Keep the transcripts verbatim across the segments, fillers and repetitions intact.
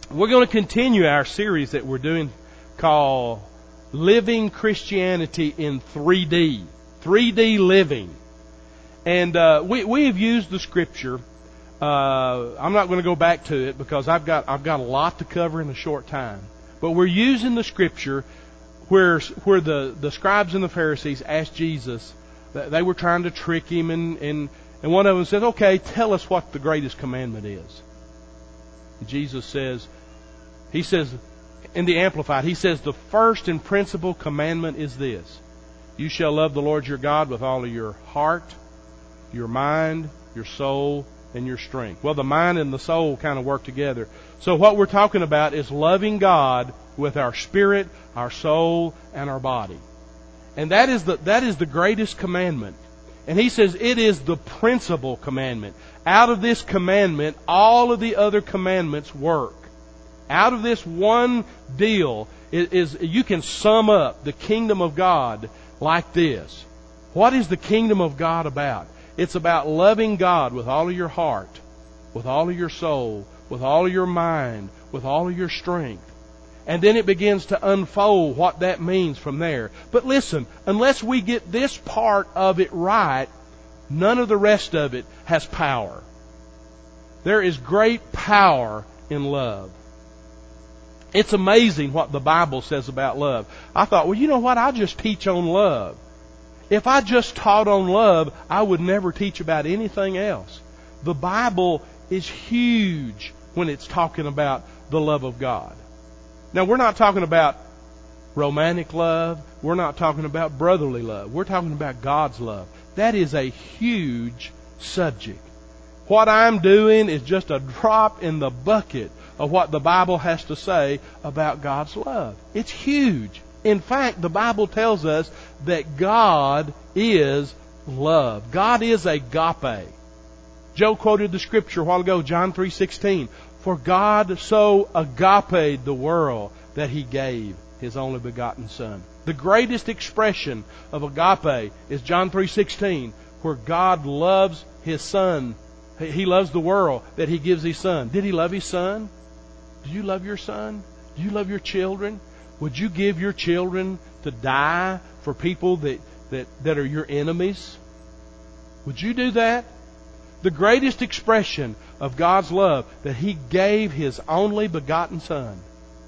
we're going to continue our series that we're doing called Living Christianity in three D. three D living. And uh, we, we have used the Scripture. Uh, I'm not going to go back to it because I've got I've got a lot to cover in a short time. But we're using the Scripture where where the, the scribes and the Pharisees asked Jesus. They were trying to trick Him, and, and, and one of them said, okay, tell us what the greatest commandment is. And Jesus says, He says, in the Amplified, He says, the first and principal commandment is this: you shall love the Lord your God with all of your heart, your mind, your soul, and your strength. Well, the mind and the soul kind of work together. So what we're talking about is loving God with our spirit, our soul, and our body. And that is the that is the greatest commandment. And He says it is the principal commandment. Out of this commandment, all of the other commandments work. Out of this one deal is, is you can sum up the kingdom of God like this. What is the kingdom of God about? It's about loving God with all of your heart, with all of your soul, with all of your mind, with all of your strength. And then it begins to unfold what that means from there. But listen, unless we get this part of it right, none of the rest of it has power. There is great power in love. It's amazing what the Bible says about love. I thought, well, you know what? I'll just teach on love. If I just taught on love, I would never teach about anything else. The Bible is huge when it's talking about the love of God. Now, we're not talking about romantic love. We're not talking about brotherly love. We're talking about God's love. That is a huge subject. What I'm doing is just a drop in the bucket of what the Bible has to say about God's love. It's huge. In fact, the Bible tells us that God is love. God is agape. Joe quoted the Scripture a while ago, John three sixteen. For God so agaped the world that He gave His only begotten Son. The greatest expression of agape is John three sixteen, where God loves His Son. He loves the world that He gives His Son. Did He love His Son? Do you love your son? Do you love your children? Would you give your children to die for people that, that, that are your enemies? Would you do that? The greatest expression of God's love, that He gave His only begotten Son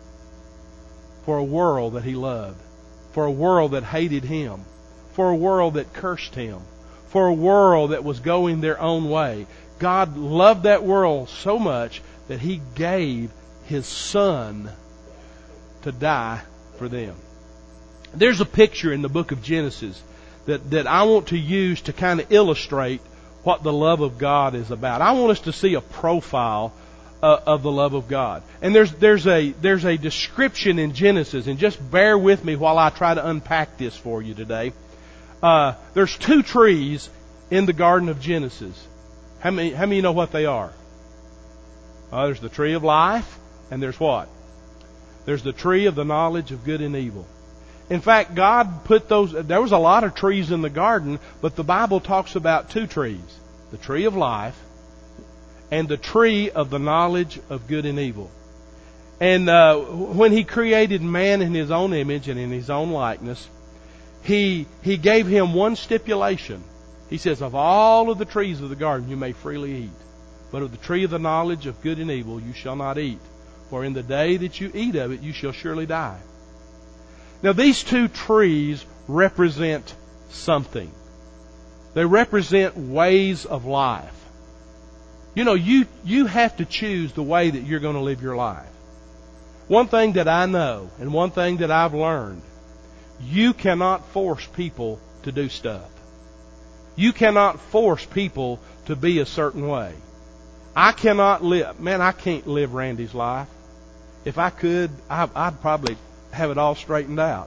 for a world that He loved, for a world that hated Him, for a world that cursed Him, for a world that was going their own way. God loved that world so much that He gave His Son to die for them. There's a picture in the book of Genesis that, that I want to use to kind of illustrate what the love of God is about. I want us to see a profile uh, of the love of God. And there's there's a there's a description in Genesis, and just bear with me while I try to unpack this for you today. Uh, there's two trees in the Garden of Genesis. How many how many know what they are? Uh, there's the tree of life, and there's what? There's the tree of the knowledge of good and evil. In fact, God put those, there was a lot of trees in the garden, but the Bible talks about two trees. The tree of life and the tree of the knowledge of good and evil. And uh, when He created man in His own image and in His own likeness, He He gave him one stipulation. He says, of all of the trees of the garden you may freely eat, but of the tree of the knowledge of good and evil you shall not eat. For in the day that you eat of it you shall surely die. Now, these two trees represent something. They represent ways of life. You know, you, you have to choose the way that you're going to live your life. One thing that I know, and one thing that I've learned, you cannot force people to do stuff. You cannot force people to be a certain way. I cannot live, man, I can't live Randy's life. If I could, I, I'd probably have it all straightened out.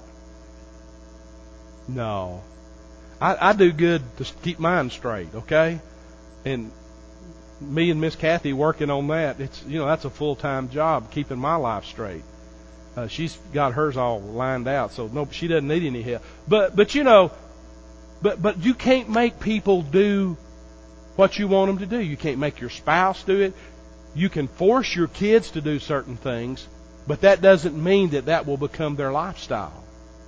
No. I, I do good to keep mine straight, okay? And me and Miss Kathy working on that, it's, you know, that's a full-time job, keeping my life straight. Uh, she's got hers all lined out, so no, she doesn't need any help. But, but you know, but, but you can't make people do what you want them to do. You can't make your spouse do it. You can force your kids to do certain things, but that doesn't mean that that will become their lifestyle.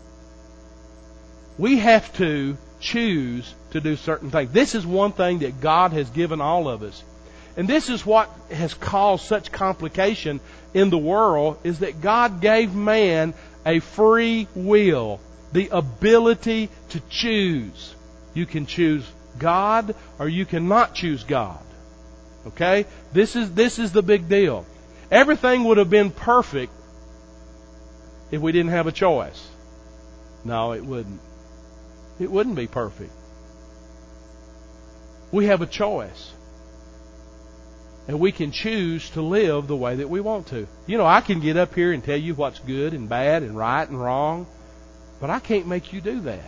We have to choose to do certain things. This is one thing that God has given all of us. And this is what has caused such complication in the world, is that God gave man a free will, the ability to choose. You can choose God or you cannot choose God. Okay? This is, this is the big deal. Everything would have been perfect if we didn't have a choice. No, it wouldn't. It wouldn't be perfect. We have a choice. And we can choose to live the way that we want to. You know, I can get up here and tell you what's good and bad and right and wrong, but I can't make you do that.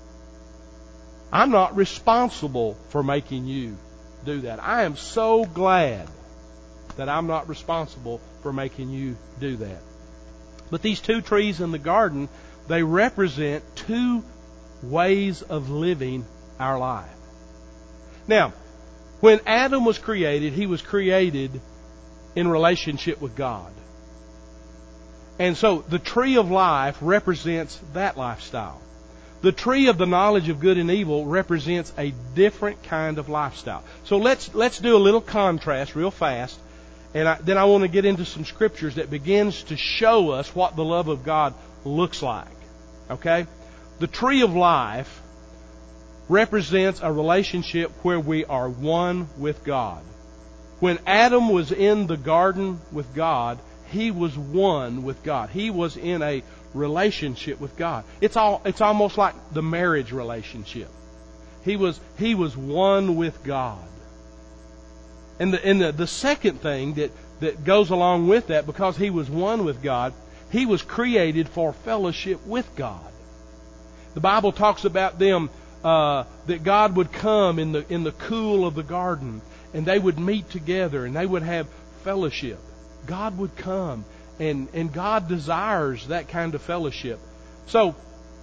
I'm not responsible for making you do that. I am so glad that I'm not responsible for making you do that. But these two trees in the garden, they represent two ways of living our life. Now, when Adam was created, he was created in relationship with God. And so the tree of life represents that lifestyle. The tree of the knowledge of good and evil represents a different kind of lifestyle. So let's let's do a little contrast real fast, and I, then I want to get into some scriptures that begins to show us what the love of God looks like. Okay? The tree of life represents a relationship where we are one with God. When Adam was in the garden with God, he was one with God. He was in a relationship with God. It's all it's almost like the marriage relationship. He was he was one with God. And the and the, the second thing that, that goes along with that, because he was one with God, he was created for fellowship with God. The Bible talks about them uh, that God would come in the in the cool of the garden, and they would meet together and they would have fellowship. God would come, and, and God desires that kind of fellowship. So,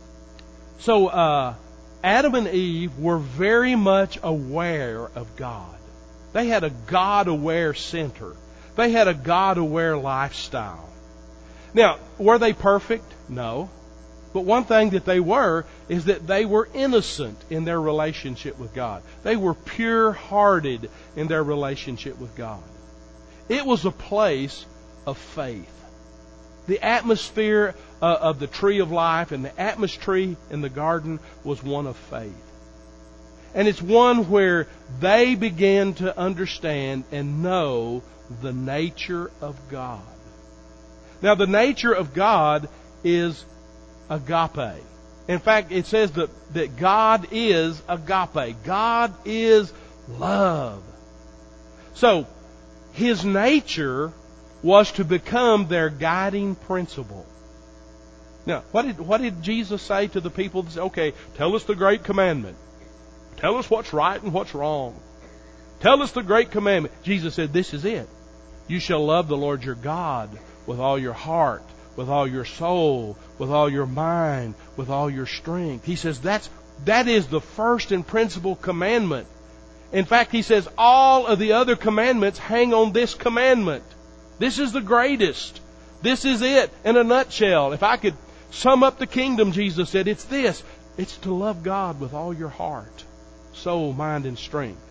so uh, Adam and Eve were very much aware of God. They had a God-aware center. They had a God-aware lifestyle. Now, were they perfect? No. But one thing that they were is that they were innocent in their relationship with God. They were pure-hearted in their relationship with God. It was a place of faith. The atmosphere uh, of the tree of life and the atmosphere in the garden was one of faith. And it's one where they began to understand and know the nature of God. Now, the nature of God is agape. In fact, it says that, that God is agape. God is love. So, His nature was to become their guiding principle. Now, what did what did Jesus say to the people that said, okay, tell us the great commandment. Tell us what's right and what's wrong. Tell us the great commandment. Jesus said, this is it. You shall love the Lord your God with all your heart, with all your soul, with all your mind, with all your strength. He says that's that is the first and principal commandment. In fact, He says all of the other commandments hang on this commandment. This is the greatest. This is it in a nutshell. If I could sum up the kingdom, Jesus said, it's this. It's to love God with all your heart, soul, mind, and strength.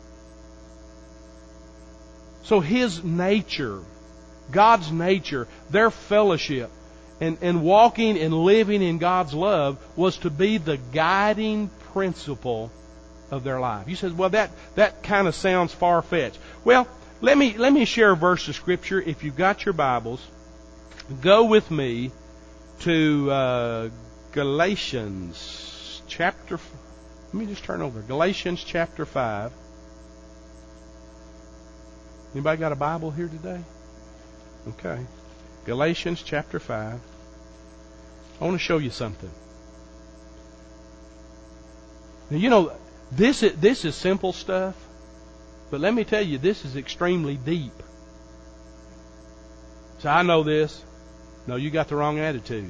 So His nature, God's nature, their fellowship, and, and walking and living in God's love was to be the guiding principle of their life. You said, well, that, that kind of sounds far-fetched. Well, let me let me share a verse of Scripture. If you've got your Bibles, go with me to uh, Galatians chapter. Let me just turn over. Galatians chapter five. Anybody got a Bible here today? Okay. Galatians chapter five. I want to show you something. Now, you know, this is, this is simple stuff, but let me tell you, this is extremely deep. So I know this. No, you got the wrong attitude.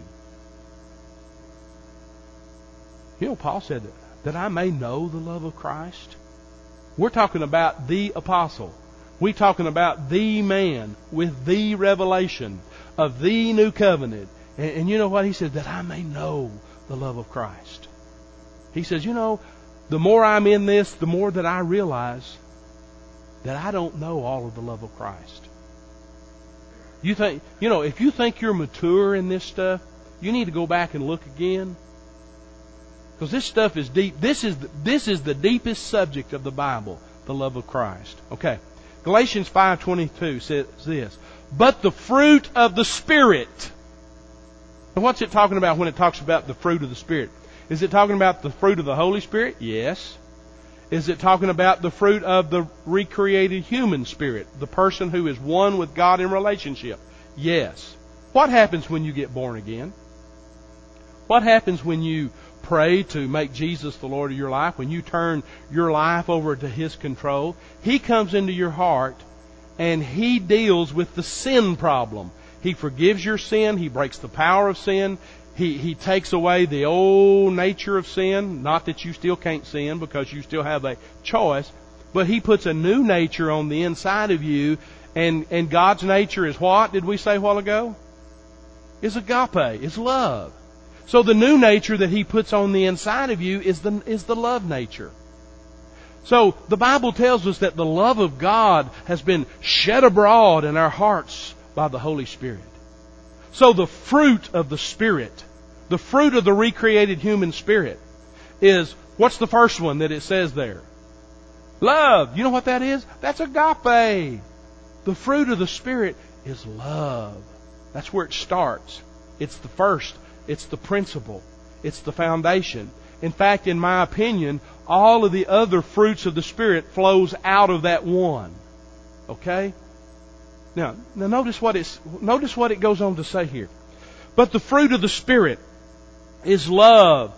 You know, Paul said that, that I may know the love of Christ. We're talking about the apostle. We talking about the man with the revelation of the new covenant. And, and you know what? He said, that I may know the love of Christ. He says, you know, the more I'm in this, the more that I realize that I don't know all of the love of Christ. You think, you know, if you think you're mature in this stuff, you need to go back and look again. Because this stuff is deep. This is, the, this is the deepest subject of the Bible, the love of Christ. Okay. Galatians five twenty-two says this, but the fruit of the Spirit. And what's it talking about when it talks about the fruit of the Spirit? Is it talking about the fruit of the Holy Spirit? Yes. Is it talking about the fruit of the recreated human spirit? The person who is one with God in relationship? Yes. What happens when you get born again? What happens when you pray to make Jesus the Lord of your life? When you turn your life over to His control? He comes into your heart and He deals with the sin problem. He forgives your sin. He breaks the power of sin. He, he takes away the old nature of sin. Not that you still can't sin, because you still have a choice. But He puts a new nature on the inside of you. And, and God's nature is what? Did we say a while ago? Is agape. Is love. So the new nature that He puts on the inside of you is the, is the love nature. So the Bible tells us that the love of God has been shed abroad in our hearts by the Holy Spirit. So the fruit of the Spirit, the fruit of the recreated human spirit is, what's the first one that it says there? Love. You know what that is? That's agape. The fruit of the Spirit is love. That's where it starts. It's the first. It's the principle. It's the foundation. In fact, in my opinion, all of the other fruits of the Spirit flows out of that one. Okay? Now, now notice what it's notice what it goes on to say here. But the fruit of the Spirit is love,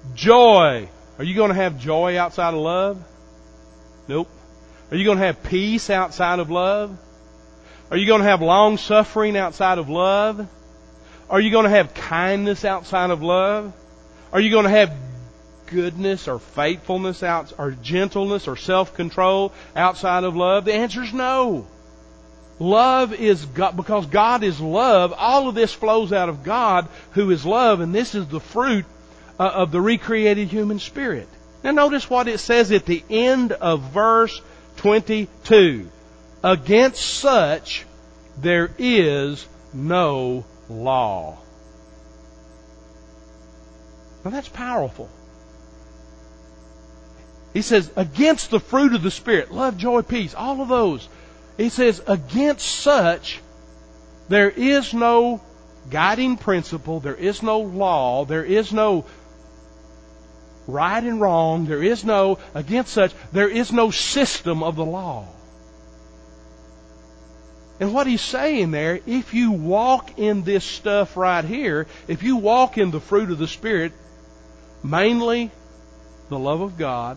joy. Are you going to have joy outside of love? Nope. Are you going to have peace outside of love? Are you going to have long suffering outside of love? Are you going to have kindness outside of love? Are you going to have goodness or faithfulness out, or gentleness or self-control outside of love? The answer is no. Love is God, because God is love. All of this flows out of God, who is love, and this is the fruit uh, of the recreated human spirit. Now notice what it says at the end of verse twenty-two. Against such there is no law. Now that's powerful. He says, against the fruit of the Spirit, love, joy, peace, all of those. He says, against such, there is no guiding principle, there is no law, there is no right and wrong, there is no, against such, there is no system of the law. And what he's saying there, if you walk in this stuff right here, if you walk in the fruit of the Spirit, mainly the love of God,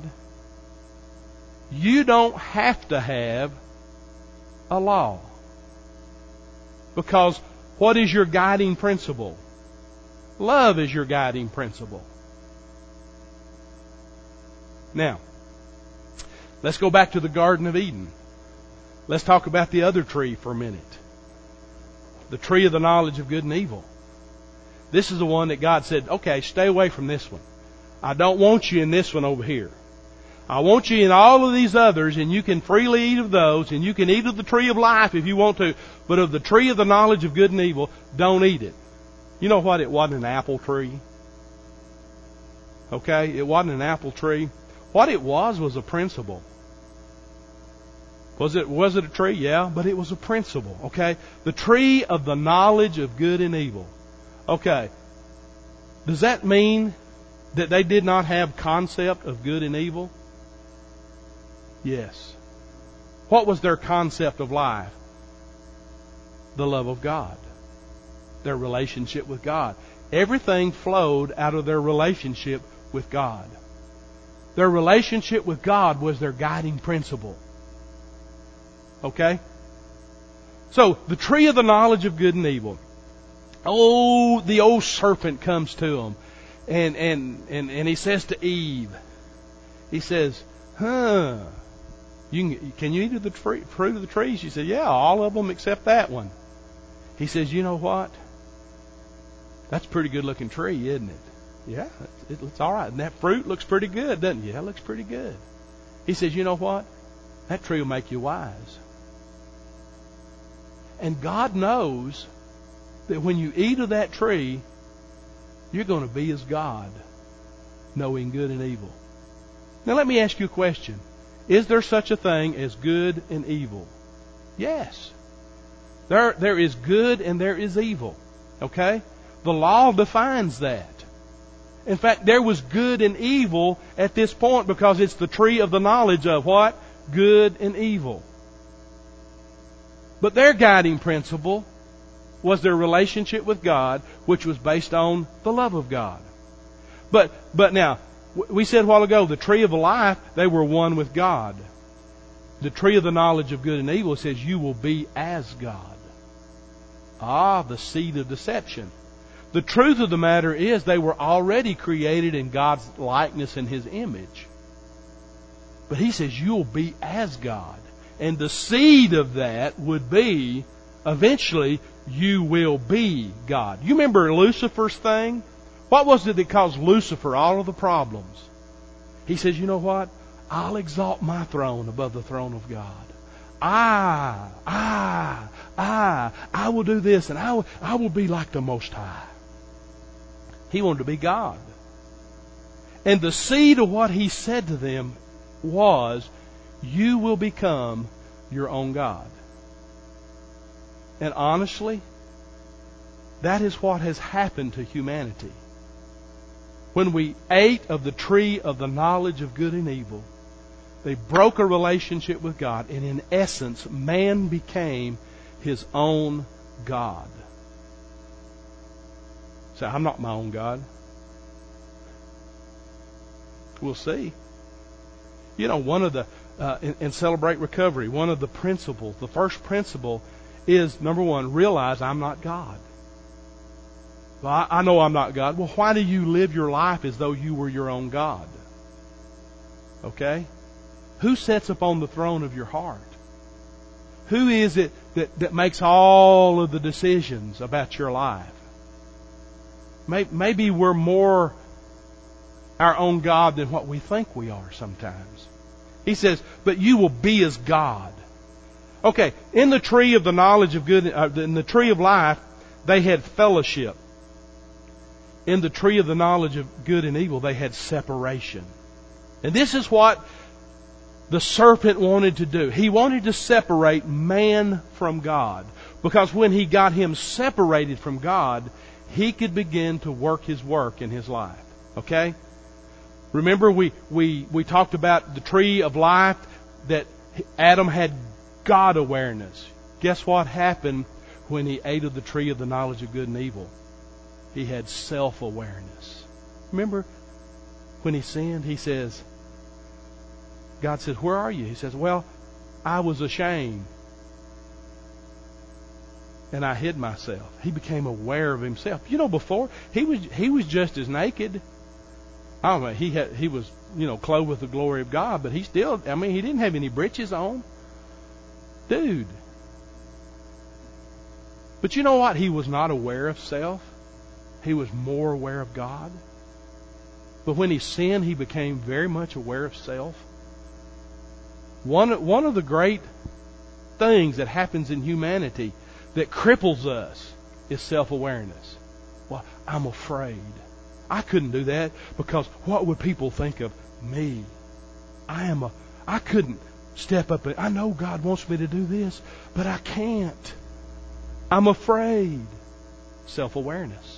you don't have to have a law. Because what is your guiding principle? Love is your guiding principle. Now, let's go back to the Garden of Eden. Let's talk about the other tree for a minute. The tree of the knowledge of good and evil. This is the one that God said, okay, stay away from this one. I don't want you in this one over here. I want you in all of these others, and you can freely eat of those, and you can eat of the tree of life if you want to, but of the tree of the knowledge of good and evil, don't eat it. You know what? It wasn't an apple tree. Okay? It wasn't an apple tree. What it was was a principle. Was it, was it a tree? Yeah, but it was a principle. Okay? The tree of the knowledge of good and evil. Okay. Does that mean that they did not have concept of good and evil? Yes. What was their concept of life? The love of God. Their relationship with God. Everything flowed out of their relationship with God. Their relationship with God was their guiding principle. Okay? So, the tree of the knowledge of good and evil. Oh, the old serpent comes to them. And, and, and, and he says to Eve, he says, huh, You can, can you eat of the tree, fruit of the tree? She said, yeah, all of them except that one. He says, you know what? That's a pretty good looking tree, isn't it? Yeah, it's, it's all right. And that fruit looks pretty good, doesn't it? Yeah, it looks pretty good. He says, you know what? That tree will make you wise. And God knows that when you eat of that tree, you're going to be as God, knowing good and evil. Now let me ask you a question. Is there such a thing as good and evil? Yes. There, there is good and there is evil. Okay? The law defines that. In fact, there was good and evil at this point because it's the tree of the knowledge of what? Good and evil. But their guiding principle was their relationship with God, which was based on the love of God. But, but now, we said a while ago, the tree of life, they were one with God. The tree of the knowledge of good and evil says you will be as God. Ah, the seed of deception. The truth of the matter is they were already created in God's likeness and His image. But He says you'll be as God. And the seed of that would be, eventually, you will be God. You remember Lucifer's thing? What was it that caused Lucifer all of the problems? He says, you know what? I'll exalt my throne above the throne of God. I, I, I, I will do this and I will, I will be like the Most High. He wanted to be God. And the seed of what He said to them was, you will become your own God. And honestly, that is what has happened to humanity. When we ate of the tree of the knowledge of good and evil, they broke a relationship with God, and in essence, man became his own God. So I'm not my own God. We'll see. You know, one of the, uh, in, in Celebrate Recovery, one of the principles, the first principle is, number one, realize I'm not God. Well, I, I know I'm not God. Well, why do you live your life as though you were your own God? Okay? Who sits upon the throne of your heart? Who is it that, that makes all of the decisions about your life? Maybe we're more our own God than what we think we are sometimes. He says, but you will be as God. Okay, in the tree of the knowledge of good, uh, in the tree of life, they had fellowship. In the tree of the knowledge of good and evil, they had separation. And this is what the serpent wanted to do. He wanted to separate man from God. Because when he got him separated from God, he could begin to work his work in his life. Okay? Remember we, we, we talked about the tree of life, that Adam had God awareness. Guess what happened when he ate of the tree of the knowledge of good and evil? He had self-awareness. Remember when he sinned, he says, God says, where are you? He says, well, I was ashamed. And I hid myself. He became aware of himself. You know, before, he was he was just as naked. I don't know, he had he was, you know, clothed with the glory of God, but he still, I mean, he didn't have any breeches on. Dude. But you know what? He was not aware of self. He was more aware of God. But when he sinned, he became very much aware of self. One, one of the great things that happens in humanity that cripples us is self-awareness. Well, I'm afraid. I couldn't do that because what would people think of me? I am a, I couldn't step up and, I know God wants me to do this, but I can't. I'm afraid. Self-awareness.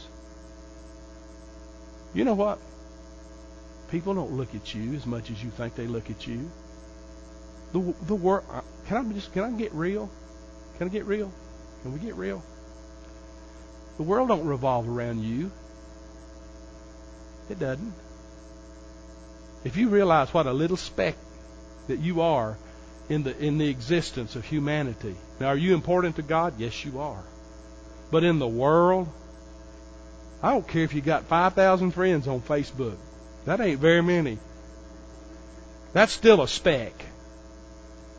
You know what? People don't look at you as much as you think they look at you. The the world. Can I just can I get real? Can I get real? Can we get real? The world don't revolve around you. It doesn't. If you realize what a little speck that you are in the in the existence of humanity. Now, are you important to God? Yes, you are. But in the world, I don't care if you got five thousand friends on Facebook. That ain't very many. That's still a speck.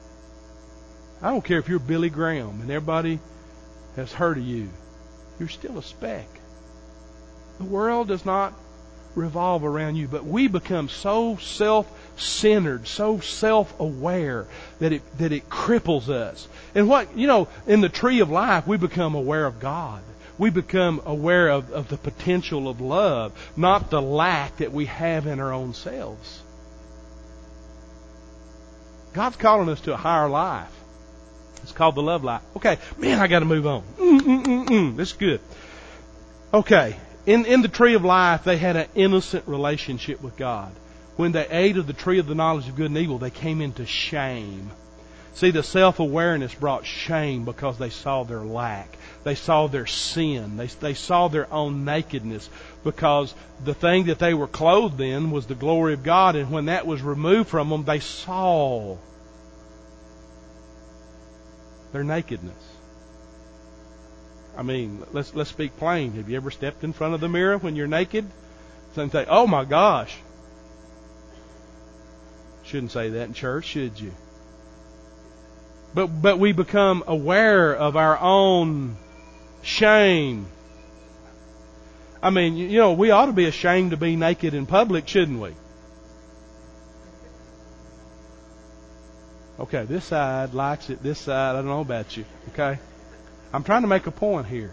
I don't care if you're Billy Graham and everybody has heard of you. You're still a speck. The world does not revolve around you, but we become so self-centered, so self-aware that it that it cripples us. And what, you know, in the tree of life, we become aware of God. We become aware of, of the potential of love, not the lack that we have in our own selves. God's calling us to a higher life. It's called the love life. Okay, man, I got to move on. Mm, mm, mm, mm. This is good. Okay, in in the tree of life, they had an innocent relationship with God. When they ate of the tree of the knowledge of good and evil, they came into shame. See, the self-awareness brought shame because they saw their lack. They saw their sin. They, they saw their own nakedness because the thing that they were clothed in was the glory of God. And when that was removed from them, they saw their nakedness. I mean, let's let's speak plain. Have you ever stepped in front of the mirror when you're naked and say, "Oh my gosh"? Shouldn't say that in church, should you? But but we become aware of our own shame. I mean, you know, we ought to be ashamed to be naked in public, shouldn't we? Okay, this side likes it, this side, I don't know about you. Okay? I'm trying to make a point here.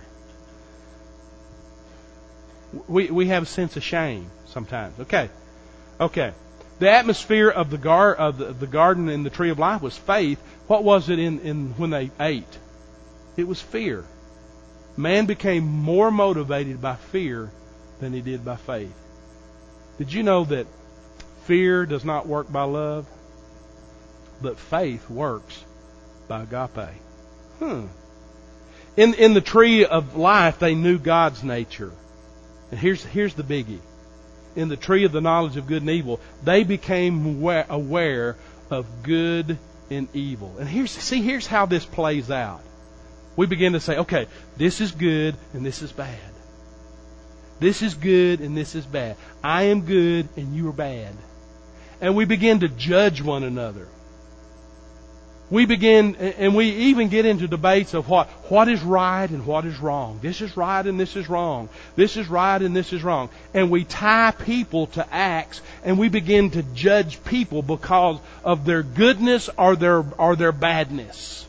We we have a sense of shame sometimes. Okay. Okay. The atmosphere of the gar of the, the garden in the tree of life was faith. What was it in, in when they ate? It was fear. Man became more motivated by fear than he did by faith. Did you know that fear does not work by love? But faith works by agape. Hmm. In in the tree of life, they knew God's nature. And here's here's the biggie. In the tree of the knowledge of good and evil, they became aware of good and evil. And here's see here's how this plays out. We begin to say, okay, this is good and this is bad. This is good and this is bad. I am good and you are bad. And we begin to judge one another. We begin, and we even get into debates of what, what is right and what is wrong. This is right and this is wrong. This is right and this is wrong. And we tie people to acts, and we begin to judge people because of their goodness or their, or their badness.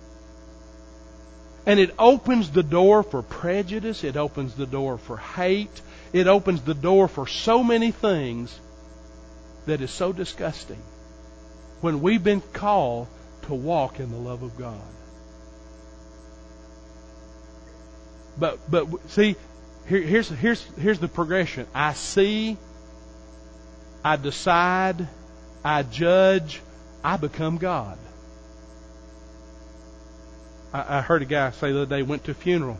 And it opens the door for prejudice. It opens the door for hate. It opens the door for so many things that is so disgusting. When we've been called to walk in the love of God. But but see, here, here's here's here's the progression. I see, I decide, I judge, I become God. I, I heard a guy say the other day, went to a funeral.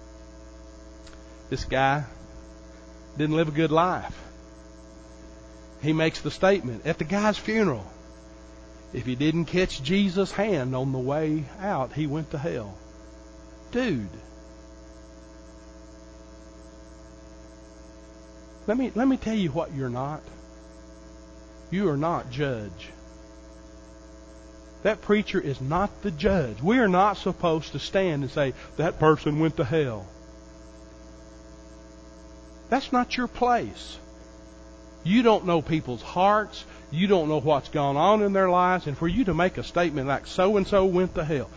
This guy didn't live a good life. He makes the statement at the guy's funeral, if he didn't catch Jesus' hand on the way out, he went to hell. Dude. Let me let me tell you what you're not. You are not judge. That preacher is not the judge. We are not supposed to stand and say, that person went to hell. That's not your place. You don't know people's hearts. You don't know what's gone on in their lives. And for you to make a statement like so-and-so went to hell.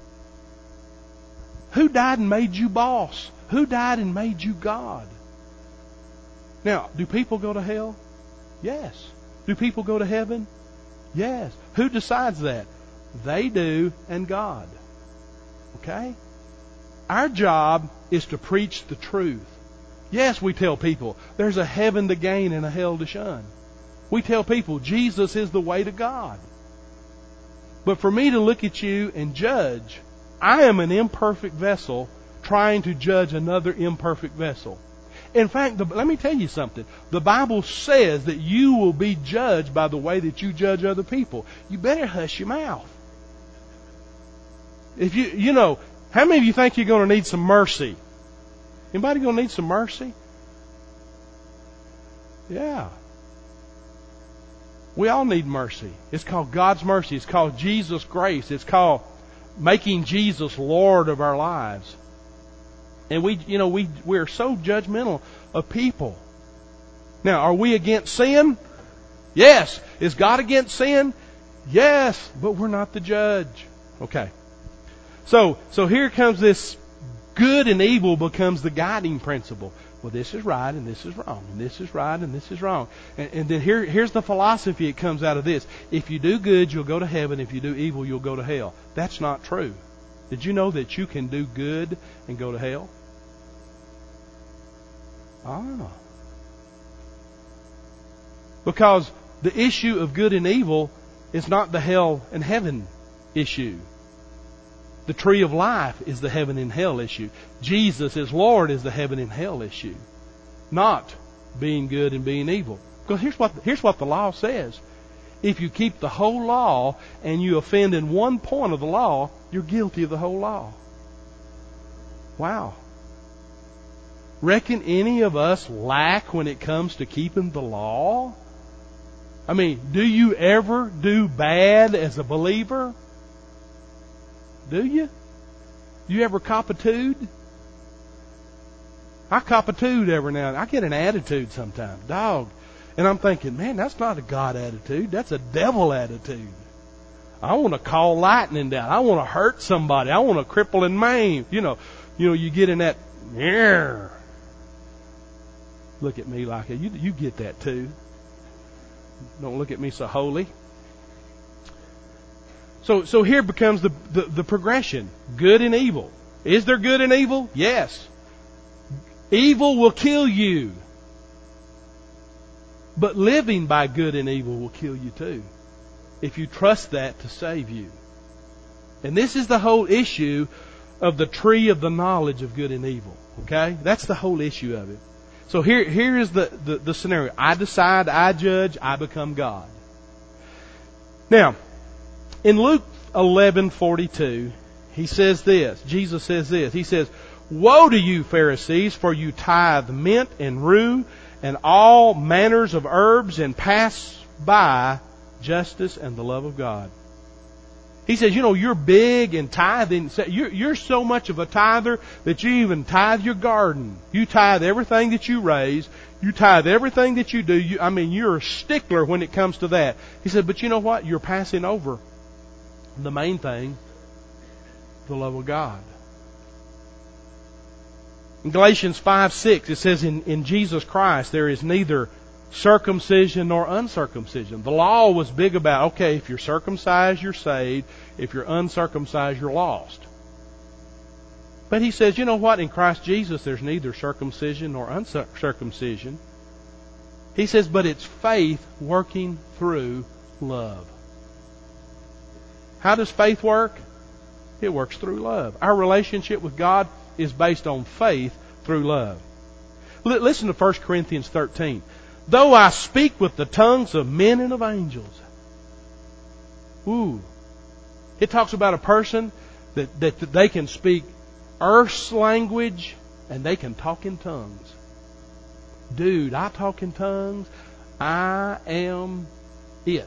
Who died and made you boss? Who died and made you God? Now, do people go to hell? Yes. Do people go to heaven? Yes. Who decides that? They do, and God. Okay? Our job is to preach the truth. Yes, we tell people there's a heaven to gain and a hell to shun. We tell people Jesus is the way to God. But for me to look at you and judge, I am an imperfect vessel trying to judge another imperfect vessel. In fact, the, let me tell you something. The Bible says that you will be judged by the way that you judge other people. You better hush your mouth. If you, you know, how many of you think you're going to need some mercy? Anybody going to need some mercy? Yeah. We all need mercy. It's called God's mercy. It's called Jesus' grace. It's called making Jesus Lord of our lives. And we, you know, we, we're so judgmental of people. Now, are we against sin? Yes. Is God against sin? Yes. But we're not the judge. Okay. So, so here comes this good and evil becomes the guiding principle. Well, this is right and this is wrong, and this is right and this is wrong. And, and then here, here's the philosophy that comes out of this. If you do good, you'll go to heaven. If you do evil, you'll go to hell. That's not true. Did you know that you can do good and go to hell? Ah. Because the issue of good and evil is not the hell and heaven issue. The tree of life is the heaven and hell issue. Jesus as Lord is the heaven and hell issue. Not being good and being evil. Because here's what, here's what the law says. If you keep the whole law and you offend in one point of the law, you're guilty of the whole law. Wow. Reckon any of us lack when it comes to keeping the law? I mean, do you ever do bad as a believer? Do you? Do you ever cop a tude? I cop a tude every now and then. I get an attitude sometimes. Dog. And I'm thinking, man, that's not a God attitude. That's a devil attitude. I want to call lightning down. I want to hurt somebody. I want to cripple and maim. You know, you know, you get in that, yeah. Look at me like that. You, you get that too. Don't look at me so holy. So, so here becomes the, the, the progression. Good and evil. Is there good and evil? Yes. Evil will kill you. But living by good and evil will kill you too. If you trust that to save you. And this is the whole issue of the tree of the knowledge of good and evil. Okay? That's the whole issue of it. So here, here is the, the, the scenario. I decide, I judge, I become God. Now, in Luke eleven forty-two, he says this. Jesus says this. He says, "Woe to you, Pharisees, for you tithe mint and rue and all manners of herbs and pass by justice and the love of God." He says, you know, you're big in tithing. You're, you're so much of a tither that you even tithe your garden. You tithe everything that you raise. You tithe everything that you do. You, I mean, you're a stickler when it comes to that. He said, but you know what? You're passing over the main thing, the love of God. In Galatians five six, it says, in, in Jesus Christ there is neither circumcision nor uncircumcision. The law was big about, okay, if you're circumcised, you're saved. If you're uncircumcised, you're lost. But he says, you know what? In Christ Jesus, there's neither circumcision nor uncircumcision. He says, but it's faith working through love. How does faith work? It works through love. Our relationship with God is based on faith through love. L- listen to First Corinthians thirteen. Though I speak with the tongues of men and of angels. Ooh. It talks about a person that, that, that they can speak earth's language and they can talk in tongues. Dude, I talk in tongues. I am it.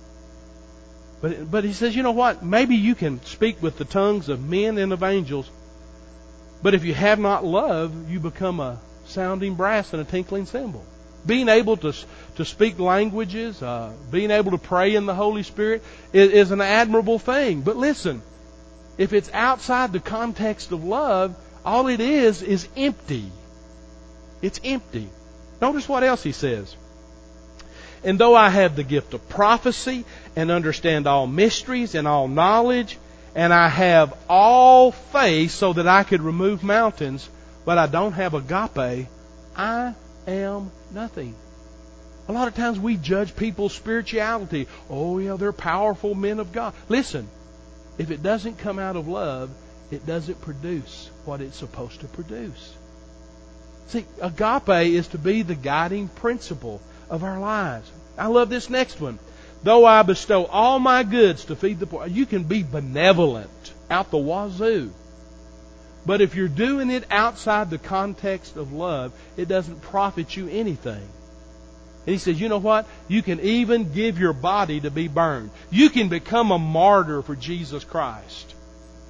But, but he says, you know what? Maybe you can speak with the tongues of men and of angels. But if you have not love, you become a sounding brass and a tinkling cymbal. Being able to to speak languages, uh, being able to pray in the Holy Spirit is, is an admirable thing. But listen, if it's outside the context of love, all it is is empty. It's empty. Notice what else he says. And though I have the gift of prophecy and understand all mysteries and all knowledge, and I have all faith so that I could remove mountains, but I don't have agape, I am nothing. A lot of times we judge people's spirituality. Oh yeah, they're powerful men of God. Listen, if it doesn't come out of love, it doesn't produce what it's supposed to produce. See, agape is to be the guiding principle of our lives. I love this next one. Though I bestow all my goods to feed the poor. You can be benevolent out the wazoo. But if you're doing it outside the context of love, it doesn't profit you anything. And he says, you know what? You can even give your body to be burned. You can become a martyr for Jesus Christ.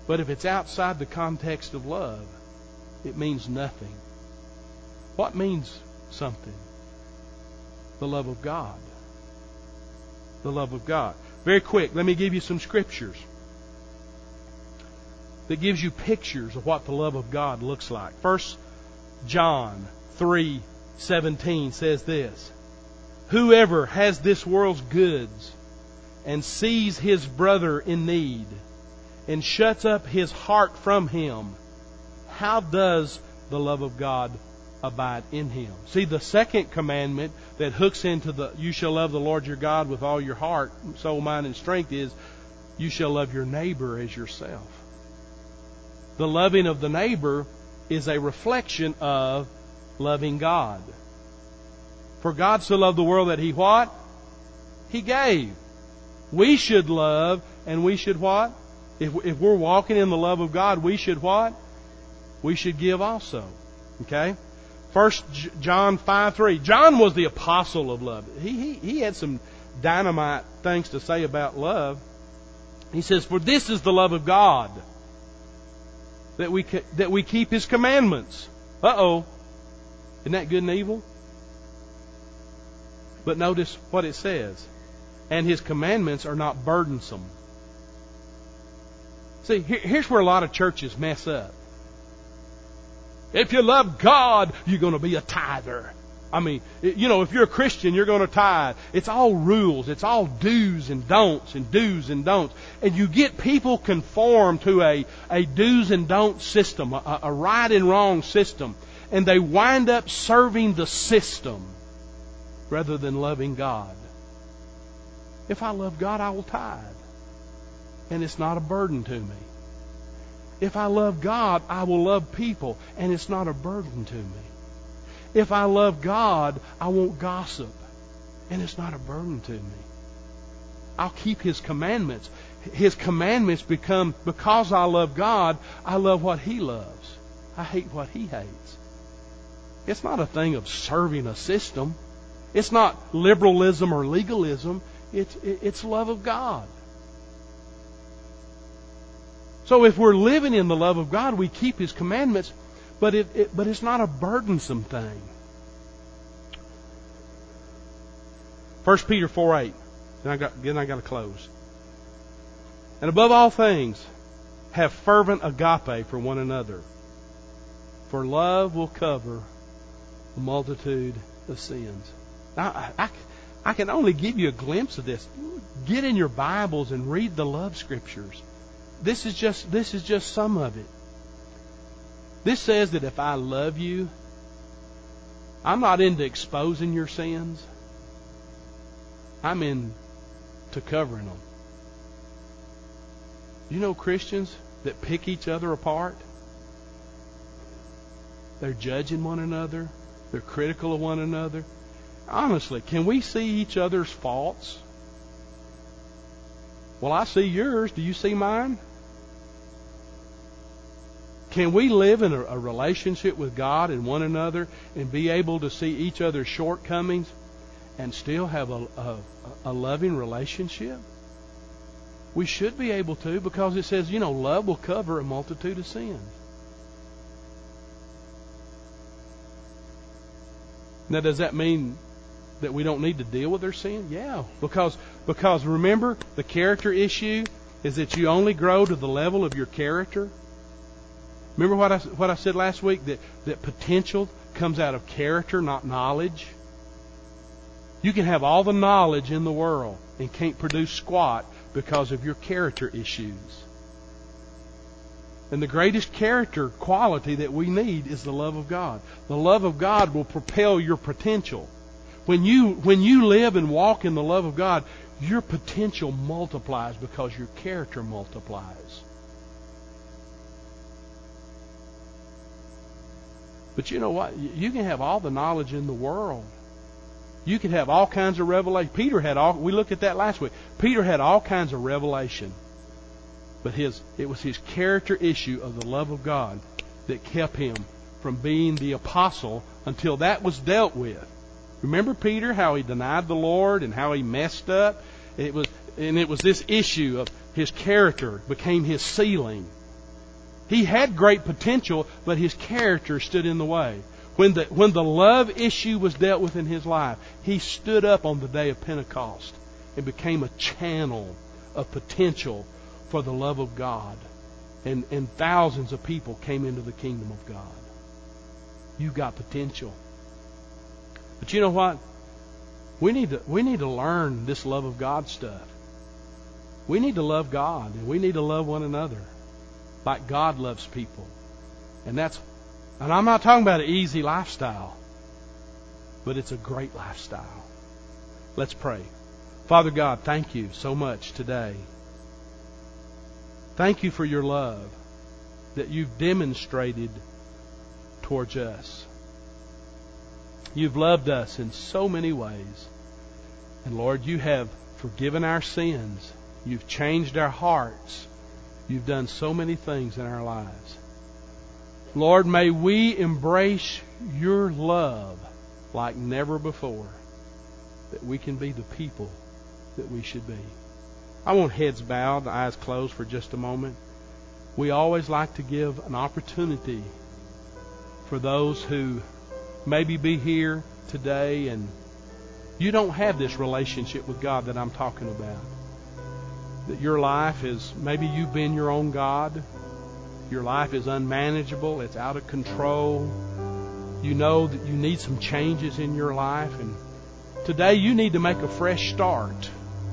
But if it's outside the context of love, it means nothing. What means something? The love of God. The love of God. Very quick, let me give you some scriptures that gives you pictures of what the love of God looks like. First John three seventeen says this: whoever has this world's goods and sees his brother in need and shuts up his heart from him, how does the love of God abide in him? See, the second commandment that hooks into the you shall love the Lord your God with all your heart, soul, mind, and strength is you shall love your neighbor as yourself. The loving of the neighbor is a reflection of loving God. For God so loved the world that He what? He gave. We should love, and we should what? If, if we're walking in the love of God, we should what? We should give also. Okay? First John five three. John was the apostle of love. He, he, he had some dynamite things to say about love. He says, for this is the love of God, that we that we keep His commandments. Uh-oh. Isn't that good and evil? But notice what it says. And His commandments are not burdensome. See, here, here's where a lot of churches mess up. If you love God, you're going to be a tither. I mean, you know, if you're a Christian, you're going to tithe. It's all rules. It's all do's and don'ts and do's and don'ts. And you get people conform to a, a do's and don'ts system, a, a right and wrong system. And they wind up serving the system rather than loving God. If I love God, I will tithe. And it's not a burden to me. If I love God, I will love people. And it's not a burden to me. If I love God, I won't gossip. And it's not a burden to me. I'll keep His commandments. His commandments become, because I love God, I love what He loves. I hate what He hates. It's not a thing of serving a system. It's not liberalism or legalism. It's, it's love of God. So if we're living in the love of God, we keep His commandments. But it, it but it's not a burdensome thing. First Peter four eight. Then I got then I got to close. And above all things, have fervent agape for one another, for love will cover a multitude of sins. Now, I, I, I can only give you a glimpse of this. Get in your Bibles and read the love scriptures. This is just this is just some of it. This says that if I love you, I'm not into exposing your sins. I'm into covering them. You know Christians that pick each other apart? They're judging one another. They're critical of one another. Honestly, can we see each other's faults? Well, I see yours. Do you see mine? Can we live in a, a relationship with God and one another and be able to see each other's shortcomings and still have a, a, a loving relationship? We should be able to, because it says, you know, love will cover a multitude of sins. Now, does that mean that we don't need to deal with their sin? Yeah, because because remember, the character issue is that you only grow to the level of your character. Remember what I, what I said last week? That, that potential comes out of character, not knowledge. You can have all the knowledge in the world and can't produce squat because of your character issues. And the greatest character quality that we need is the love of God. The love of God will propel your potential. When you, when you live and walk in the love of God, your potential multiplies because your character multiplies. But you know what? You can have all the knowledge in the world. You can have all kinds of revelation. Peter had all, we looked at that last week. Peter had all kinds of revelation. But his, it was his character issue of the love of God that kept him from being the apostle until that was dealt with. Remember Peter, how he denied the Lord and how he messed up? It was, and it was this issue of his character became his sealing. He had great potential, but his character stood in the way. When the, when the love issue was dealt with in his life, he stood up on the day of Pentecost and became a channel of potential for the love of God. And, and thousands of people came into the kingdom of God. You've got potential. But you know what? We need to, we need to learn this love of God stuff. We need to love God, and we need to love one another like God loves people. And that's, and I'm not talking about an easy lifestyle, but it's a great lifestyle. Let's pray. Father God, thank you so much today. Thank you for your love that you've demonstrated towards us. You've loved us in so many ways. And Lord, you have forgiven our sins. You've changed our hearts. You've done so many things in our lives. Lord, may we embrace your love like never before, that we can be the people that we should be. I want heads bowed, eyes closed for just a moment. We always like to give an opportunity for those who maybe be here today and you don't have this relationship with God that I'm talking about. That your life is, maybe you've been your own God. Your life is unmanageable. It's out of control. You know that you need some changes in your life. And today you need to make a fresh start.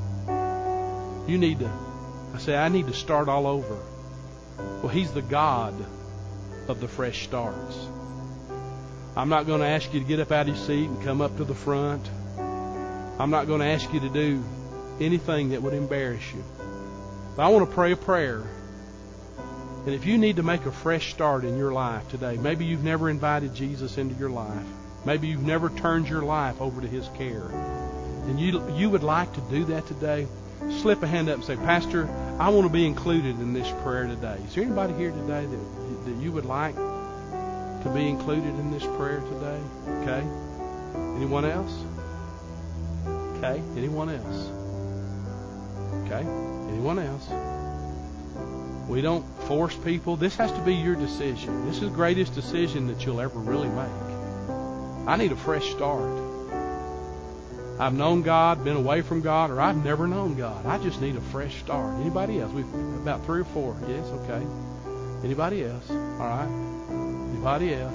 You need to, I say, I need to start all over. Well, He's the God of the fresh starts. I'm not going to ask you to get up out of your seat and come up to the front. I'm not going to ask you to do anything that would embarrass you. But I want to pray a prayer. And if you need to make a fresh start in your life today, maybe you've never invited Jesus into your life. Maybe you've never turned your life over to His care. And you you would like to do that today, slip a hand up and say, Pastor, I want to be included in this prayer today. Is there anybody here today that, that you would like to be included in this prayer today? Okay. Anyone else? Okay. Anyone else? Okay. Anyone else? We don't force people. This has to be your decision. This is the greatest decision that you'll ever really make. I need a fresh start. I've known God, been away from God, or I've never known God. I just need a fresh start. Anybody else? We've about three or four. Yes, okay. Anybody else? All right. Anybody else?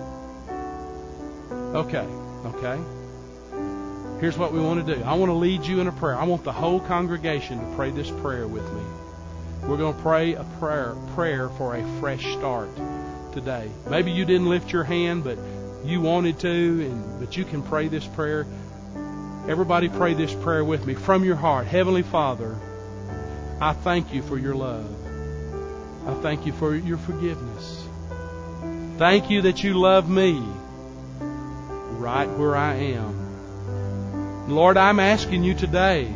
Okay. Okay. Here's what we want to do. I want to lead you in a prayer. I want the whole congregation to pray this prayer with me. We're going to pray a prayer prayer for a fresh start today. Maybe you didn't lift your hand, but you wanted to, and but you can pray this prayer. Everybody pray this prayer with me from your heart. Heavenly Father, I thank you for your love. I thank you for your forgiveness. Thank you that you love me right where I am. Lord, I'm asking you today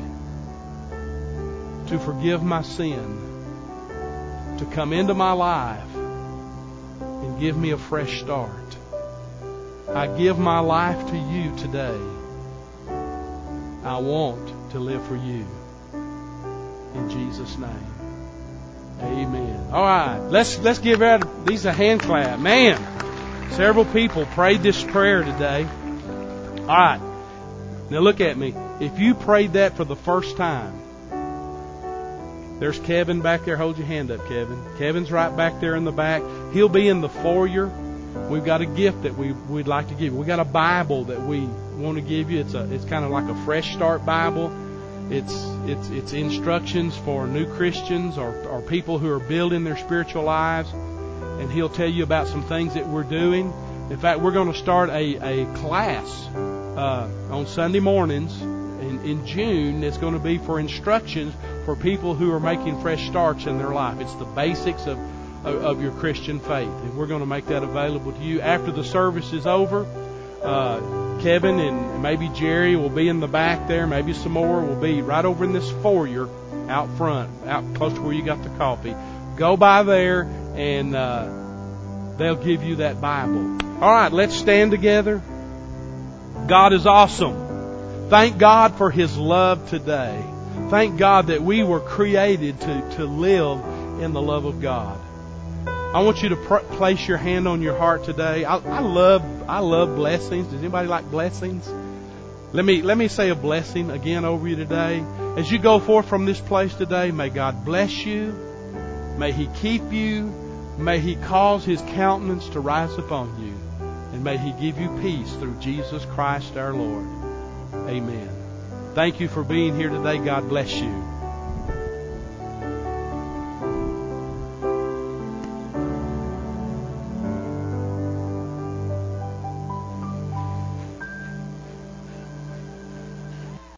to forgive my sin, to come into my life and give me a fresh start. I give my life to you today. I want to live for you. In Jesus' name. Amen. All right, let's let's give out these a hand clap. Man, several people prayed this prayer today. All right, now look at me. If you prayed that for the first time, there's Kevin back there. Hold your hand up, Kevin. Kevin's right back there in the back. He'll be in the foyer. We've got a gift that we we'd like to give you. We've got a Bible that we want to give you. It's a it's kind of like a fresh start Bible. It's it's it's instructions for new Christians or, or people who are building their spiritual lives. And he'll tell you about some things that we're doing. In fact, we're going to start a, a class uh, on Sunday mornings in, in June. It's going to be for instructions for people who are making fresh starts in their life. It's the basics of, of, of your Christian faith. And we're going to make that available to you. After the service is over, uh, Kevin and maybe Jerry will be in the back there. Maybe some more will be right over in this foyer out front, out close to where you got the coffee. Go by there and uh, they'll give you that Bible. All right, let's stand together. God is awesome. Thank God for His love today. Thank God that we were created to, to live in the love of God. I want you to pr- place your hand on your heart today. I, I love I love blessings. Does anybody like blessings? Let me let me say a blessing again over you today. As you go forth from this place today, may God bless you. May He keep you. May He cause His countenance to rise upon you. And may He give you peace through Jesus Christ our Lord. Amen. Thank you for being here today. God bless you.